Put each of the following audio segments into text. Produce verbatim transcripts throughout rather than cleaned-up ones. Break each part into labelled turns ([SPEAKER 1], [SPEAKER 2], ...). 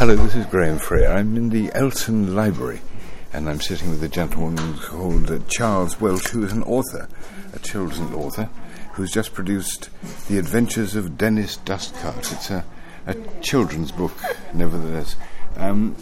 [SPEAKER 1] Hello, this is Graham Freer. I'm in the Elton Library, and I'm sitting with a gentleman called uh, Charles Welsh, who is an author, a children's author, who's just produced The Adventures of Dennis Dustcart. It's a, a children's book, nevertheless. Um,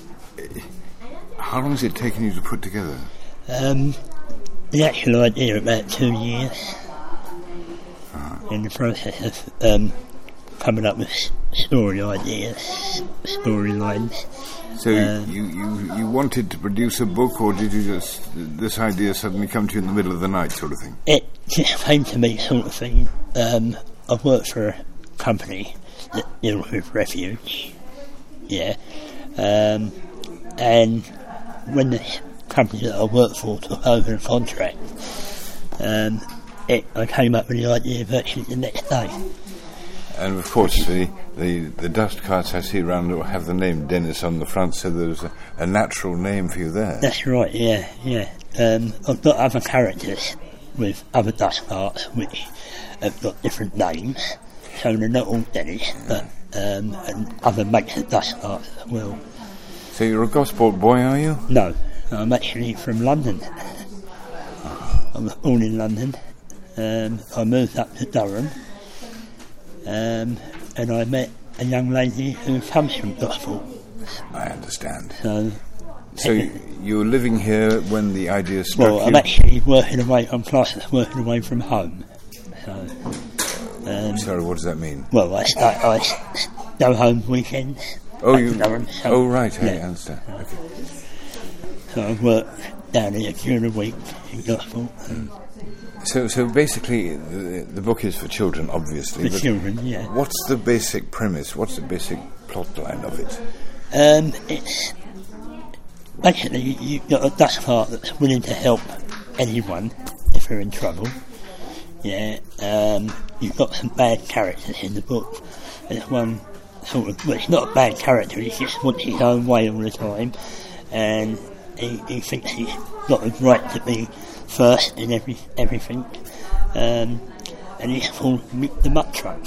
[SPEAKER 1] how long has it taken you to put together?
[SPEAKER 2] Um, the actual idea about two years. Uh-huh. In the process of um, coming up with story ideas, storylines.
[SPEAKER 1] So
[SPEAKER 2] uh,
[SPEAKER 1] you, you, you wanted to produce a book, or did you just, this idea suddenly come to you in the middle of the night sort of thing?
[SPEAKER 2] It just came to me sort of thing. Um, I've worked for a company that deals with refuge, yeah, um, and when the company that I worked for took over the contract, um, it, I came up with the idea virtually the next day.
[SPEAKER 1] And of course, the, the, the dust carts I see around have the name Dennis on the front, so there's a, a natural name for you there.
[SPEAKER 2] That's right, yeah, yeah. Um, I've got other characters with other dust carts which have got different names, so they're not all Dennis, but um, and other makes of dust carts as well.
[SPEAKER 1] So you're a Gosport boy, are you?
[SPEAKER 2] No, I'm actually from London. I was born in London. Um, I moved up to Durham. Um, and I met a young lady who comes from Gosport.
[SPEAKER 1] I understand.
[SPEAKER 2] So,
[SPEAKER 1] so you were living here when the idea struck
[SPEAKER 2] well,
[SPEAKER 1] you?
[SPEAKER 2] I'm actually working away, I'm classed as working away from home. So, um,
[SPEAKER 1] Sorry, what does that mean?
[SPEAKER 2] Well, I, start, I go home weekends.
[SPEAKER 1] Oh, you?
[SPEAKER 2] Durham, so,
[SPEAKER 1] oh, right,
[SPEAKER 2] yeah.
[SPEAKER 1] I understand. Okay.
[SPEAKER 2] So I work down here during the week in Gosport. Mm.
[SPEAKER 1] So, so basically, the, the book is for children, obviously.
[SPEAKER 2] For children, yeah.
[SPEAKER 1] What's the basic premise? What's the basic plot line of it?
[SPEAKER 2] Um, it's basically you've got a dust cart that's willing to help anyone if they're in trouble. Yeah. Um, you've got some bad characters in the book. There's one sort of, well, it's not a bad character. He just wants his own way all the time, and he, he thinks he's got the right to be first in every everything, um, and he's called Mick the Muck Truck.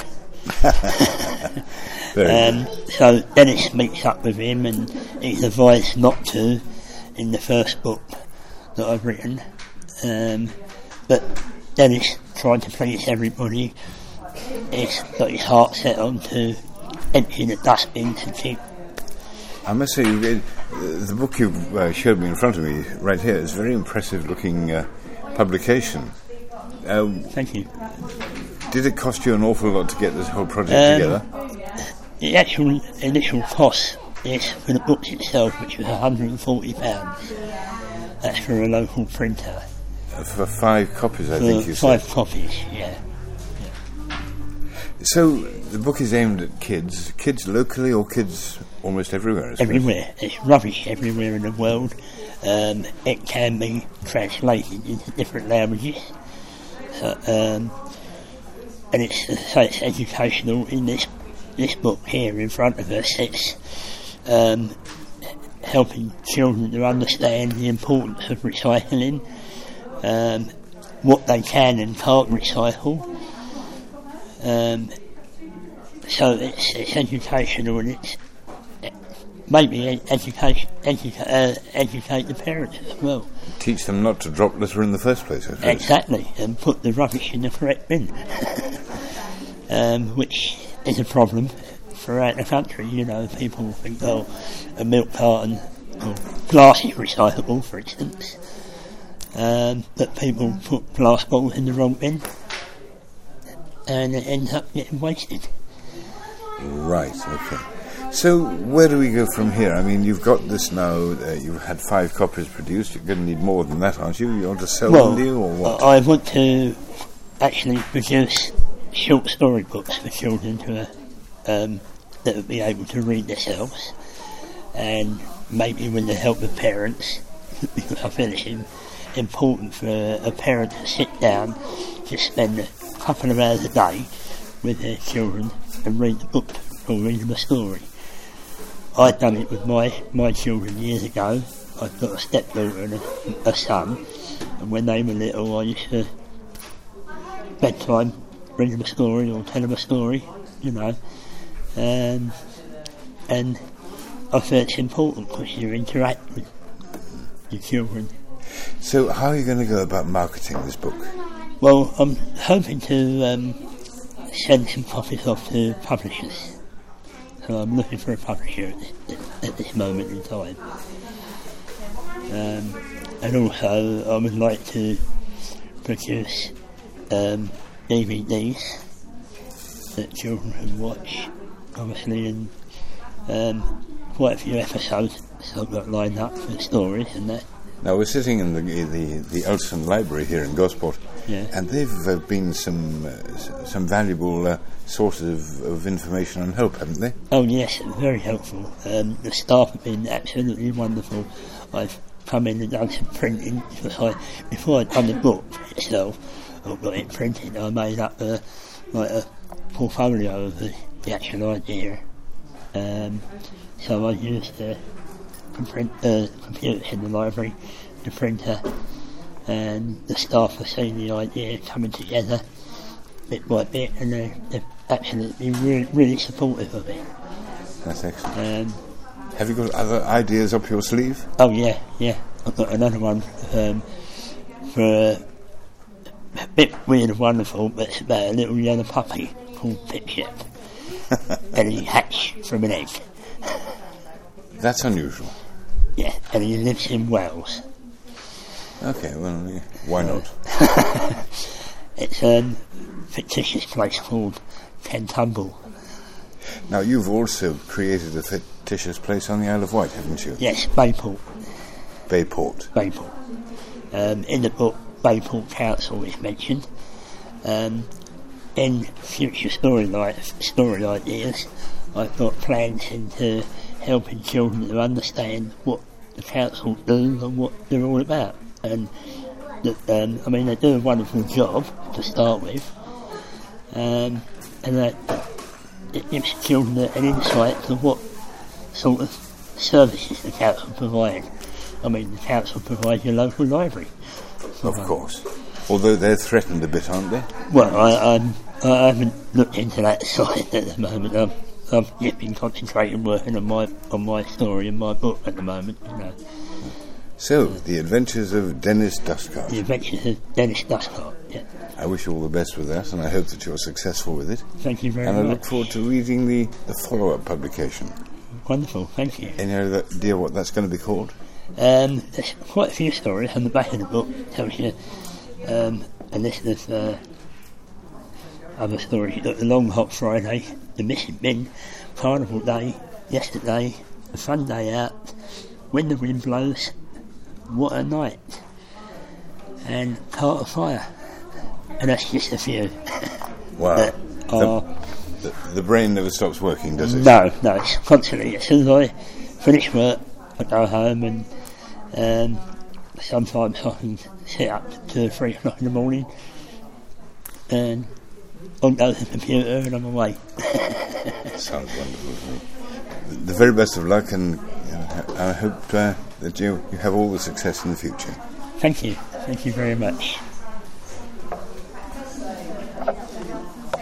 [SPEAKER 2] um, so Dennis meets up with him, and he's advised not to in the first book that I've written. Um, but Dennis tried to please everybody. He's got his heart set on to empty the dustbin to keep.
[SPEAKER 1] I must say, the, the book you uh, showed me in front of me right here is a very impressive looking uh, publication. Um,
[SPEAKER 2] Thank you.
[SPEAKER 1] Did it cost you an awful lot to get this whole project
[SPEAKER 2] um,
[SPEAKER 1] together?
[SPEAKER 2] The actual initial cost is for the book itself, which was one hundred and forty pounds. That's for a local printer.
[SPEAKER 1] Uh, for five copies, I
[SPEAKER 2] for
[SPEAKER 1] think you
[SPEAKER 2] five
[SPEAKER 1] said.
[SPEAKER 2] Five copies, yeah.
[SPEAKER 1] So the book is aimed at kids, kids locally or kids almost everywhere? I suppose?
[SPEAKER 2] Everywhere. It's rubbish everywhere in the world. Um, it can be translated into different languages. So, um, and it's, so it's educational. In this this book here in front of us, it's um, helping children to understand the importance of recycling, um, what they can and can't recycle. Um, so it's, it's educational, and it's maybe education, educa- uh, educate the parents as well.
[SPEAKER 1] Teach them not to drop litter in the first place, I suppose.
[SPEAKER 2] Exactly, and put the rubbish in the correct bin, um, which is a problem throughout the country. You know, people think, oh, a milk carton or glass is recyclable, for instance, um, but people put glass bottles in the wrong bin, and it ends up getting wasted.
[SPEAKER 1] Right, okay. So where do we go from here? I mean, you've got this now, uh, you've had five copies produced, you're going to need more than that, aren't you? You want to sell
[SPEAKER 2] well,
[SPEAKER 1] them, do you, or what?
[SPEAKER 2] I want to actually produce short story books for children to, um, that will be able to read themselves, and maybe with the help of parents, because I feel it's important for a parent to sit down to spend a couple of hours a day with their children and read the book or read them a story. I'd done it with my, my children years ago. I've got a stepdaughter and a, a son, and when they were little I used to bedtime read them a story or tell them a story, you know, um, and I feel it's important because you interact with your children.
[SPEAKER 1] So how are you going to go about marketing this book?
[SPEAKER 2] Well, I'm hoping to um, send some copies off to publishers. So I'm looking for a publisher at this, at this moment in time. Um, and also I would like to produce um, D V Ds that children can watch, obviously, and um, quite a few episodes I've got lined up for stories and that.
[SPEAKER 1] Now we're sitting in the the, the Elton Library here in Gosport,
[SPEAKER 2] yeah.
[SPEAKER 1] and they've uh, been some uh, some valuable uh, sources of, of information and help, haven't they?
[SPEAKER 2] Oh yes, very helpful. Um, the staff have been absolutely wonderful. I've come in and done some printing because I, before I'd done the book itself, I got it printed. I made up a, like a portfolio of the, the actual idea. Um, so I used the print, uh, computers in the library, the printer, and the staff have seen the idea coming together bit by bit, and they're, they're absolutely really, really supportive of it.
[SPEAKER 1] That's excellent.
[SPEAKER 2] Um,
[SPEAKER 1] Have you got other ideas up your sleeve?
[SPEAKER 2] Oh yeah, yeah. I've got another one um, for a, a bit weird and wonderful, but it's about a little yellow puppy called Pipship, and he hatched from an egg.
[SPEAKER 1] That's unusual.
[SPEAKER 2] Yeah, and he lives in Wales.
[SPEAKER 1] Okay, well, yeah, why not?
[SPEAKER 2] It's a fictitious place called Tentumble.
[SPEAKER 1] Now, you've also created a fictitious place on the Isle of Wight, haven't you?
[SPEAKER 2] Yes, Bayport.
[SPEAKER 1] Bayport.
[SPEAKER 2] Bayport. Um, in the book, Bayport Council is mentioned. Um, in future story, story ideas, I've got plans into helping children to understand what the council do and what they're all about. And the, um, I mean, they do a wonderful job to start with, um, and that it gives children an insight to what sort of services the council provide. I mean, the council provides your local library.
[SPEAKER 1] Of course. Although they're threatened a bit, aren't they?
[SPEAKER 2] Well, I, I'm, I haven't looked into that side at the moment. I've, I've just been concentrating working on my on my story and my book at the moment. You know.
[SPEAKER 1] So, The Adventures of Dennis Dustcart.
[SPEAKER 2] The Adventures of Dennis Dustcart, yeah.
[SPEAKER 1] I wish you all the best with that, and I hope that you're successful with it.
[SPEAKER 2] Thank you very
[SPEAKER 1] and
[SPEAKER 2] much.
[SPEAKER 1] And I look forward to reading the, the follow-up publication.
[SPEAKER 2] Wonderful, thank you.
[SPEAKER 1] Any idea what that's going to be called?
[SPEAKER 2] Um, there's quite a few stories on the back of the book. Tells you um, a list of uh, other stories. You've got the Long Hot Friday, the Missing Bin, Carnival Day, Yesterday, The Fun Day Out, When the Wind Blows, What a Night, and Cart of Fire. And that's just a few.
[SPEAKER 1] Wow.
[SPEAKER 2] that are
[SPEAKER 1] the, the, the brain never stops working, does it?
[SPEAKER 2] No, no, it's constantly. As soon as I finish work, I go home, and um, sometimes I can sit up to three o'clock in the morning and on goes the computer and I'm away.
[SPEAKER 1] Sounds wonderful to me. The, the very best of luck, and you know, I hope uh, that you, you have all the success in the future.
[SPEAKER 2] Thank you. Thank you very much.